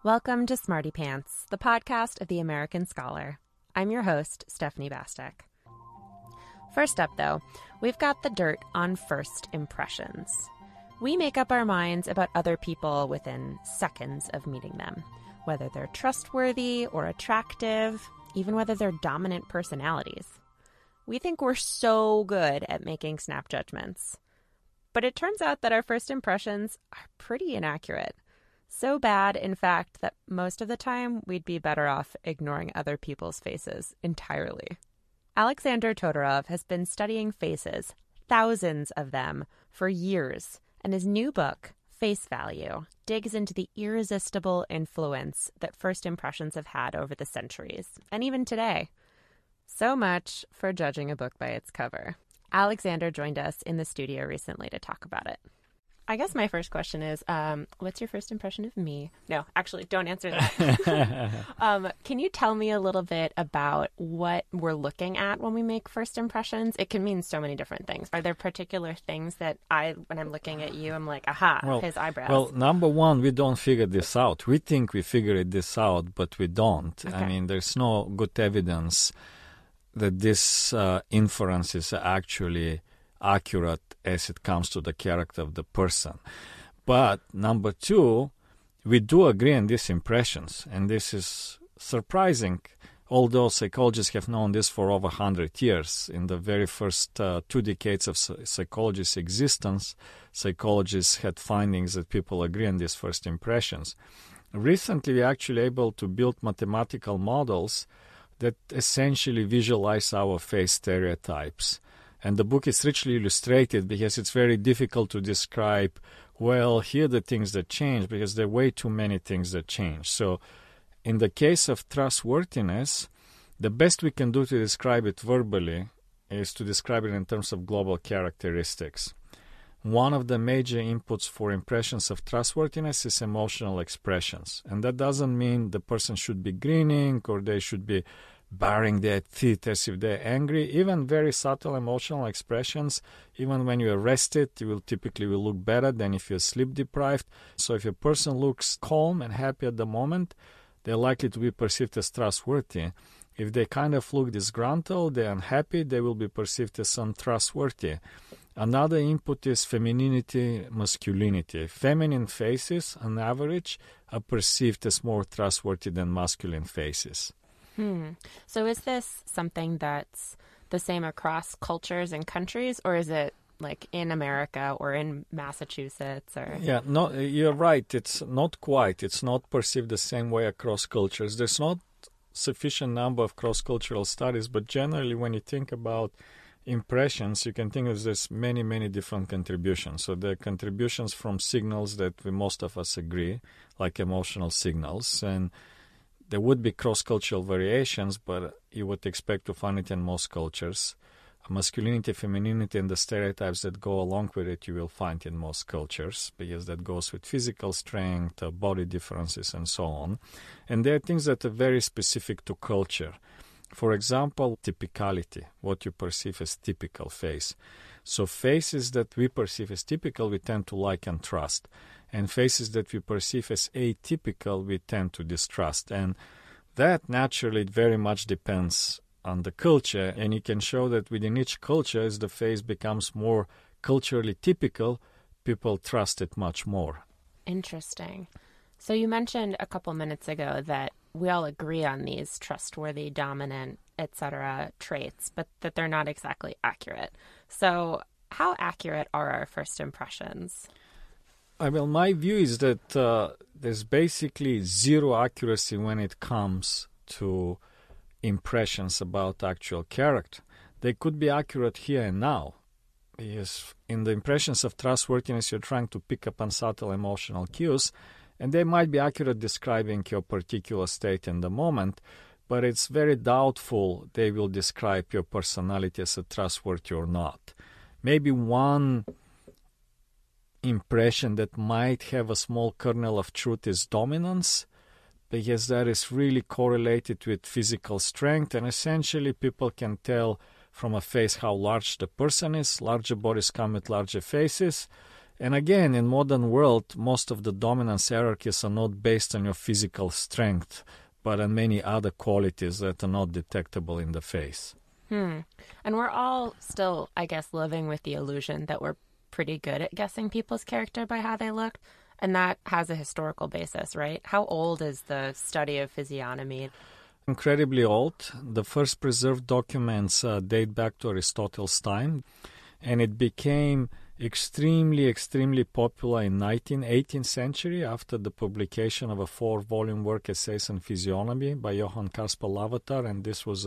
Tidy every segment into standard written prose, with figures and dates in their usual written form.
Welcome to Smarty Pants, the podcast of the American Scholar. I'm your host, Stephanie Bastek. First up, though, we've got the dirt on first impressions. We make up our minds about other people within seconds of meeting them, whether they're trustworthy or attractive, even whether they're dominant personalities. We think we're so good at making snap judgments. But it turns out that our first impressions are pretty inaccurate. So bad, in fact, that most of the time we'd be better off ignoring other people's faces entirely. Alexander Todorov has been studying faces, thousands of them, for years, and his new book, Face Value, digs into the irresistible influence that first impressions have had over the centuries, and even today. So much for judging a book by its cover. Alexander joined us in the studio recently to talk about it. I guess my first question is, what's your first impression of me? No, actually, don't answer that. Can you tell me a little bit about what we're looking at when we make first impressions? It can mean so many different things. Are there particular things that when I'm looking at you, I'm like, aha, his eyebrows? Well, number one, we don't figure this out. We think we figured this out, but we don't. Okay. I mean, there's no good evidence that this inference is actually accurate as it comes to the character of the person. But number two, we do agree on these impressions, and this is surprising, although psychologists have known this for over 100 years. In the very first 2 decades of psychology's existence, psychologists had findings that people agree on these first impressions. Recently, we're actually able to build mathematical models that essentially visualize our face stereotypes. And the book is richly illustrated because it's very difficult to describe, well, here are the things that change, because there are way too many things that change. So in the case of trustworthiness, the best we can do to describe it verbally is to describe it in terms of global characteristics. One of the major inputs for impressions of trustworthiness is emotional expressions. And that doesn't mean the person should be grinning or they should be baring their teeth as if they're angry. Even very subtle emotional expressions, even when you're rested, you will typically look better than if you're sleep deprived. So if a person looks calm and happy at the moment, they're likely to be perceived as trustworthy. If they kind of look disgruntled, they're unhappy, they will be perceived as untrustworthy. Another input is femininity, masculinity. Feminine faces, on average, are perceived as more trustworthy than masculine faces. So is this something that's the same across cultures and countries, or is it like in America or in Massachusetts? Or Yeah, no, you're right. It's not quite. It's not perceived the same way across cultures. There's not sufficient number of cross-cultural studies, but generally when you think about impressions, you can think of there's many, many different contributions. So there are contributions from signals that most of us agree, like emotional signals, and there would be cross-cultural variations, but you would expect to find it in most cultures. Masculinity, femininity, and the stereotypes that go along with it, you will find in most cultures, because that goes with physical strength, body differences, and so on. And there are things that are very specific to culture. For example, typicality, what you perceive as typical face. So faces that we perceive as typical, we tend to like and trust. And faces that we perceive as atypical, we tend to distrust. And that naturally very much depends on the culture. And you can show that within each culture, as the face becomes more culturally typical, people trust it much more. Interesting. So you mentioned a couple minutes ago that we all agree on these trustworthy, dominant, etc. traits, but that they're not exactly accurate. So how accurate are our first impressions? Well, my view is that there's basically zero accuracy when it comes to impressions about actual character. They could be accurate here and now. Because in the impressions of trustworthiness, you're trying to pick up on subtle emotional cues, and they might be accurate describing your particular state in the moment, but it's very doubtful they will describe your personality as trustworthy or not. Maybe one impression that might have a small kernel of truth is dominance, because that is really correlated with physical strength, and essentially people can tell from a face how large the person is. Larger bodies come with larger faces, And again, in modern world, most of the dominance hierarchies are not based on your physical strength, but on many other qualities that are not detectable in the face. And we're all still, I guess, living with the illusion that we're pretty good at guessing people's character by how they look. And that has a historical basis, right? How old is the study of physiognomy? Incredibly old. The first preserved documents date back to Aristotle's time, and it became extremely popular in 18th century after the publication of a 4-volume work, Essays on Physiognomy, by Johann Caspar Lavater, and this was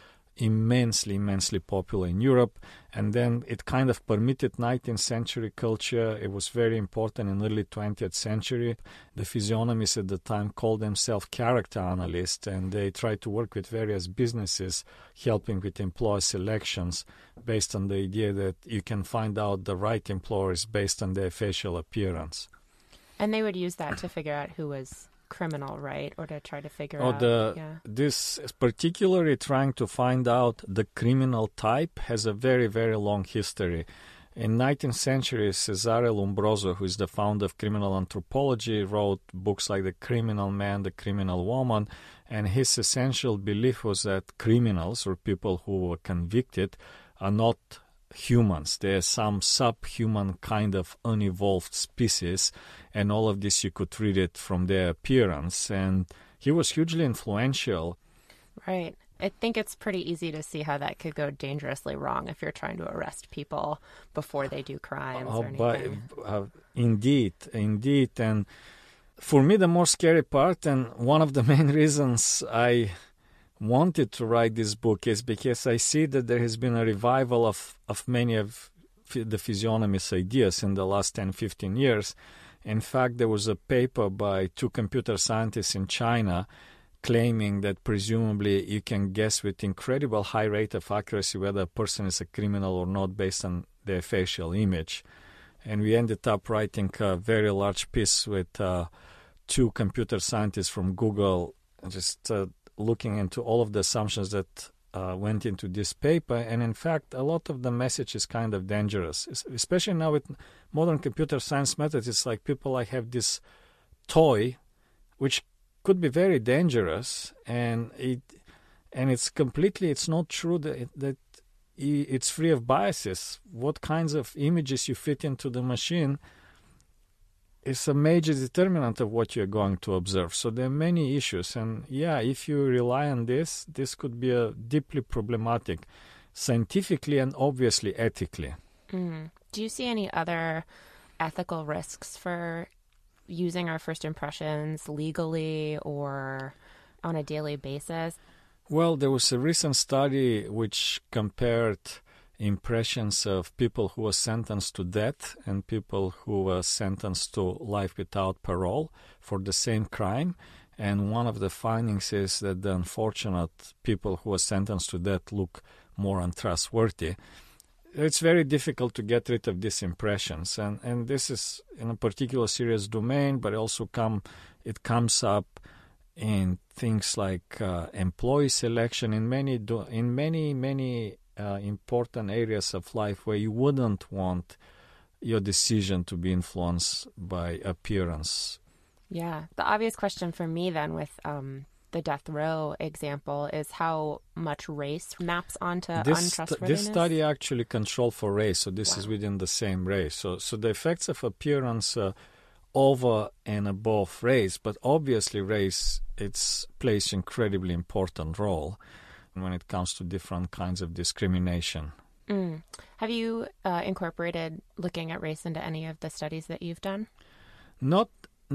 immensely popular in Europe. And then it kind of permitted 19th century culture. It was very important in early 20th century. The physiognomists at the time called themselves character analysts, and they tried to work with various businesses, helping with employee selections based on the idea that you can find out the right employers based on their facial appearance. And they would use that to figure out who was criminal, right? Or to try to figure out... This particularly trying to find out the criminal type has a very long history. In 19th century, Cesare Lombroso, who is the founder of criminal anthropology, wrote books like The Criminal Man, The Criminal Woman, and his essential belief was that criminals, or people who were convicted, are not humans. They're some subhuman kind of unevolved species, and all of this you could read it from their appearance. And he was hugely influential. Right. I think it's pretty easy to see how that could go dangerously wrong if you're trying to arrest people before they do crimes or anything. Indeed. And for me, the more scary part, and one of the main reasons I wanted to write this book, is because I see that there has been a revival of many of the physiognomist ideas in the last 10-15 years. In fact, there was a paper by 2 computer scientists in China claiming that presumably you can guess with incredible high rate of accuracy whether a person is a criminal or not based on their facial image. And we ended up writing a very large piece with 2 computer scientists from Google, just looking into all of the assumptions that went into this paper. And in fact, a lot of the message is kind of dangerous, especially now with modern computer science methods. It's like people have this toy which could be very dangerous, and it's not true that it's free of biases. What kinds of images you fit into the machine is a major determinant of what you're going to observe. So there are many issues, and if you rely on this could be a deeply problematic, scientifically and obviously ethically. Do you see any other ethical risks for using our first impressions legally or on a daily basis? Well, there was a recent study which compared impressions of people who were sentenced to death and people who were sentenced to life without parole for the same crime. And one of the findings is that the unfortunate people who were sentenced to death look more untrustworthy. It's very difficult to get rid of these impressions, and this is in a particular serious domain, but also it comes up in things like employee selection in many important areas of life where you wouldn't want your decision to be influenced by appearance. Yeah, the obvious question for me then with the death row example is how much race maps onto untrustworthiness. This study actually controlled for race, so this is within the same race. So the effects of appearance over and above race, but obviously race plays an incredibly important role when it comes to different kinds of discrimination. Have you incorporated looking at race into any of the studies that you've done? Not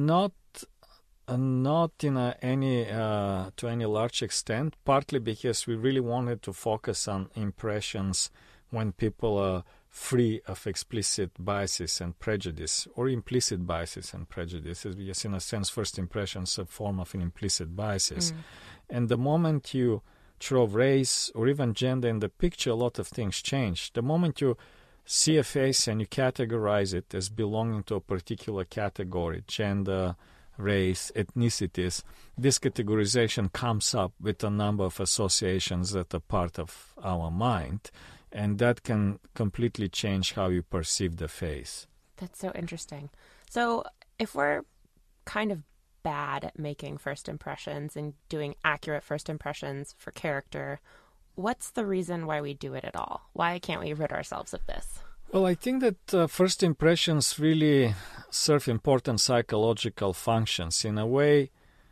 in to any large extent, partly because we really wanted to focus on impressions when people are free of explicit biases and prejudice, or implicit biases and prejudices, because in a sense first impressions are a form of an implicit biases. And the moment you throw race or even gender in the picture, a lot of things change. The moment you see a face and you categorize it as belonging to a particular category, gender, race, ethnicities, this categorization comes up with a number of associations that are part of our mind, and that can completely change how you perceive the face. That's so interesting. So if we're kind of bad at making first impressions and doing accurate first impressions for character, what's the reason why we do it at all? Why can't we rid ourselves of this? Well, I think that first impressions really serve important psychological functions. In a way,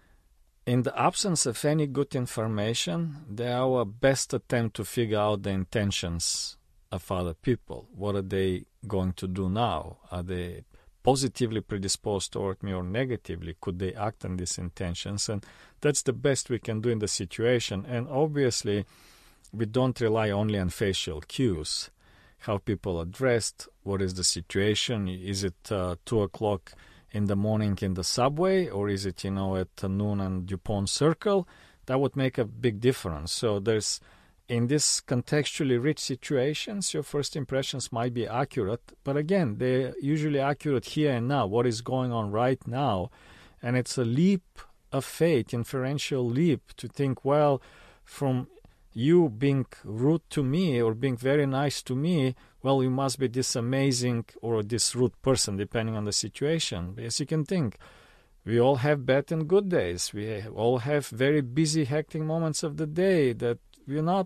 in the absence of any good information, they are our best attempt to figure out the intentions of other people. What are they going to do now? Are they positively predisposed toward me or negatively? Could they act on these intentions? And that's the best we can do in the situation. And obviously, we don't rely only on facial cues. How people are dressed, what is the situation? Is it 2 o'clock in the morning in the subway, or is it, at noon on DuPont Circle? That would make a big difference. So there's, in this contextually rich situations, your first impressions might be accurate, but again, they're usually accurate here and now, what is going on right now. And it's a leap of faith, inferential leap, to think, well, from you being rude to me or being very nice to me, well, you must be this amazing or this rude person, depending on the situation. As you can think, we all have bad and good days. We all have very busy, hectic moments of the day that we're not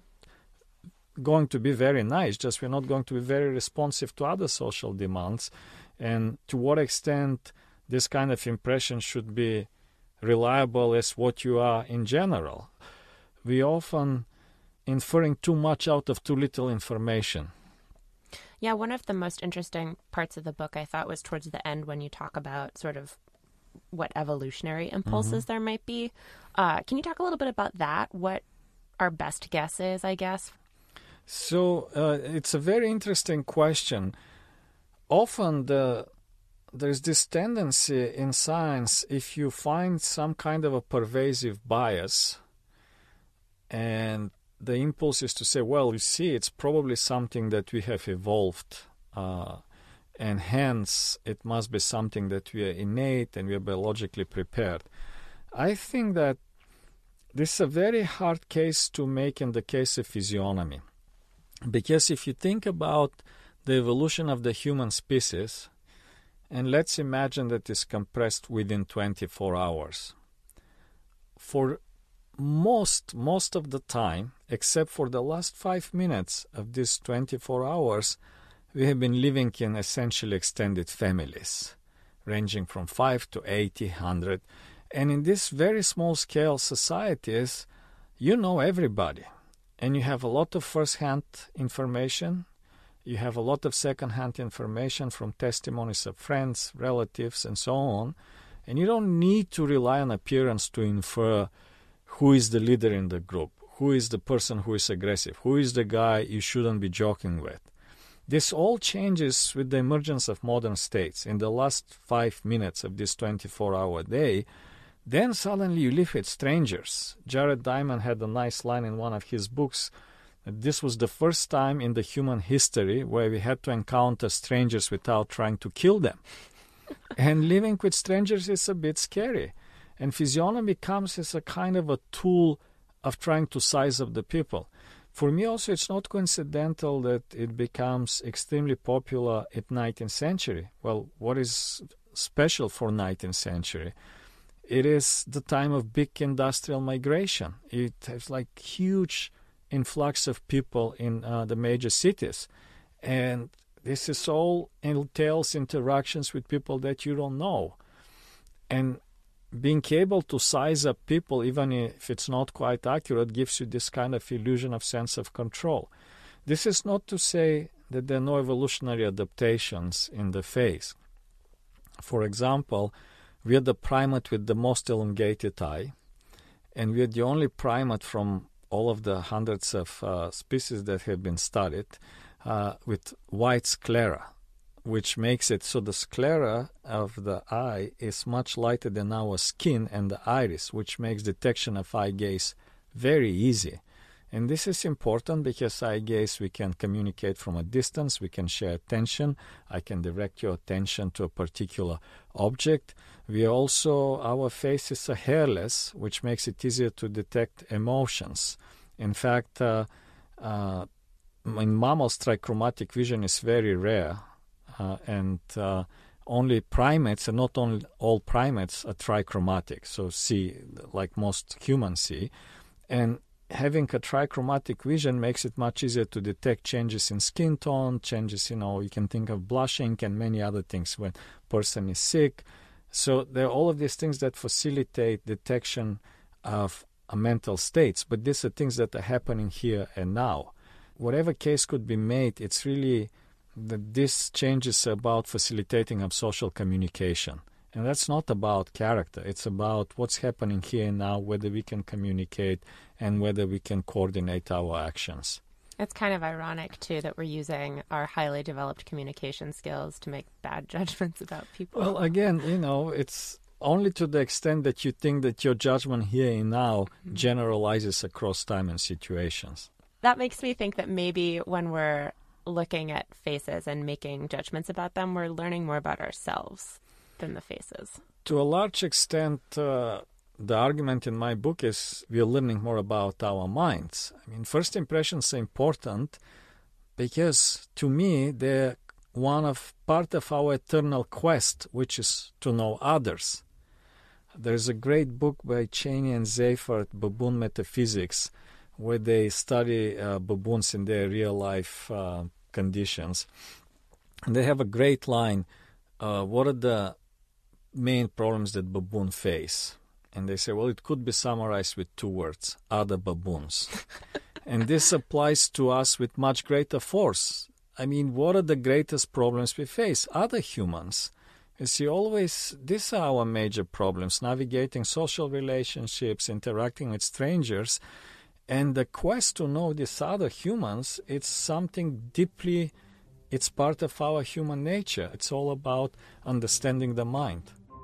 going to be very nice, just we're not going to be very responsive to other social demands. And to what extent this kind of impression should be reliable as what you are in general. We often inferring too much out of too little information. Yeah, one of the most interesting parts of the book I thought was towards the end when you talk about sort of what evolutionary impulses there might be. Can you talk a little bit about that? What our best guess is, I guess? So it's a very interesting question. Often there's this tendency in science, if you find some kind of a pervasive bias, and the impulse is to say, well, you see, it's probably something that we have evolved, and hence it must be something that we are innate and we are biologically prepared. I think that this is a very hard case to make in the case of physiognomy. Because if you think about the evolution of the human species, and let's imagine that it's compressed within 24 hours. For most of the time, except for the last 5 minutes of these 24 hours, we have been living in essentially extended families, ranging from 5 to 80, 100. And in these very small-scale societies, you know everybody. And you have a lot of first-hand information. You have a lot of second-hand information from testimonies of friends, relatives, and so on. And you don't need to rely on appearance to infer who is the leader in the group, who is the person who is aggressive, who is the guy you shouldn't be joking with. This all changes with the emergence of modern states. In the last 5 minutes of this 24-hour day, then suddenly you live with strangers. Jared Diamond had a nice line in one of his books. This was the first time in the human history where we had to encounter strangers without trying to kill them. And living with strangers is a bit scary. And physiognomy comes as a kind of a tool of trying to size up the people. For me also, it's not coincidental that it becomes extremely popular at 19th century. Well, what is special for 19th century? It is the time of big industrial migration. It has like huge influx of people in the major cities. And this is all entails interactions with people that you don't know. And being able to size up people, even if it's not quite accurate, gives you this kind of illusion of sense of control. This is not to say that there are no evolutionary adaptations in the face. For example, we are the primate with the most elongated eye, and we are the only primate from all of the hundreds of species that have been studied with white sclera, which makes it so the sclera of the eye is much lighter than our skin and the iris, which makes detection of eye gaze very easy. And this is important because eye gaze, we can communicate from a distance, we can share attention, I can direct your attention to a particular object. We also, our faces are hairless, which makes it easier to detect emotions. In fact, in mammals, trichromatic vision is very rare. and only primates, and not only all primates, are trichromatic, so see, like most humans see. And having a trichromatic vision makes it much easier to detect changes in skin tone, changes, you can think of blushing and many other things when a person is sick. So there are all of these things that facilitate detection of mental states, but these are things that are happening here and now. Whatever case could be made, it's really that this change is about facilitating of social communication. And that's not about character. It's about what's happening here and now, whether we can communicate and whether we can coordinate our actions. It's kind of ironic, too, that we're using our highly developed communication skills to make bad judgments about people. Well, again, it's only to the extent that you think that your judgment here and now generalizes across time and situations. That makes me think that maybe when we're looking at faces and making judgments about them, we're learning more about ourselves than the faces. To a large extent, the argument in my book is we are learning more about our minds. I mean, first impressions are important because, to me, they're part of our eternal quest, which is to know others. There's a great book by Cheney and Seifert, Baboon Metaphysics, where they study baboons in their real-life conditions. And they have a great line, what are the main problems that baboons face? And they say, well, it could be summarized with 2 words, other baboons. And this applies to us with much greater force. I mean, what are the greatest problems we face? Other humans. You see, these are our major problems, navigating social relationships, interacting with strangers. And the quest to know these other humans, it's something deeply, it's part of our human nature. It's all about understanding the mind.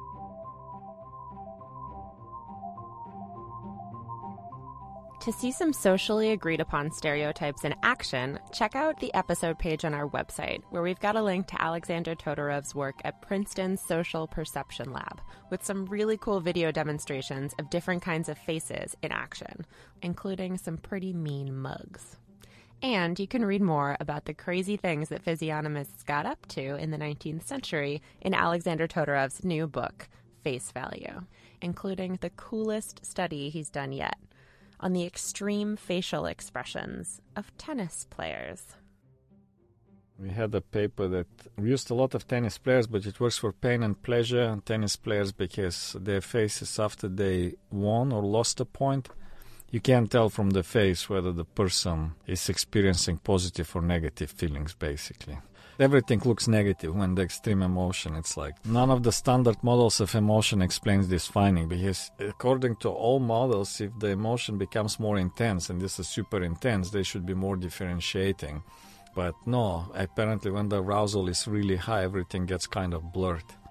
To see some socially agreed upon stereotypes in action, check out the episode page on our website, where we've got a link to Alexander Todorov's work at Princeton's Social Perception Lab, with some really cool video demonstrations of different kinds of faces in action, including some pretty mean mugs. And you can read more about the crazy things that physiognomists got up to in the 19th century in Alexander Todorov's new book, Face Value, including the coolest study he's done yet on the extreme facial expressions of tennis players. We had a paper that used a lot of tennis players, but it works for pain and pleasure. Tennis players, because their faces after they won or lost a point, you can't tell from the face whether the person is experiencing positive or negative feelings, basically. Everything looks negative when the extreme emotion. It's like none of the standard models of emotion explains this finding, because according to all models, if the emotion becomes more intense, and this is super intense, they should be more differentiating. But no, apparently when the arousal is really high, everything gets kind of blurred.